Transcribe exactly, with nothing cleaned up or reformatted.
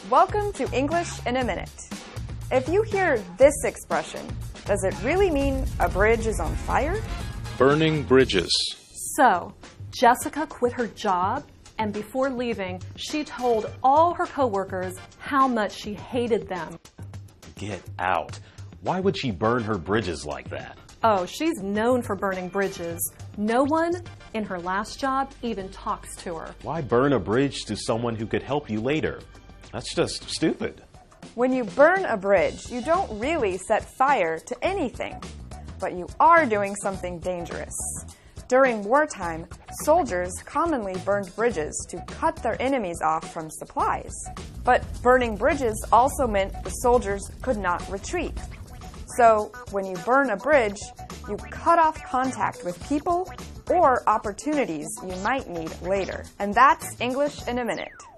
Welcome to English in a Minute. If you hear this expression, does it really mean a bridge is on fire? Burning bridges. So, Jessica quit her job, and before leaving, she told all her coworkers how much she hated them. Get out. Why would she burn her bridges like that? Oh, she's known for burning bridges. No one in her last job even talks to her. Why burn a bridge to someone who could help you later? That's just stupid. When you burn a bridge, you don't really set fire to anything, but you are doing something dangerous. During wartime, soldiers commonly burned bridges to cut their enemies off from supplies. But burning bridges also meant the soldiers could not retreat. So, when you burn a bridge, you cut off contact with people or opportunities you might need later. And that's English in a Minute.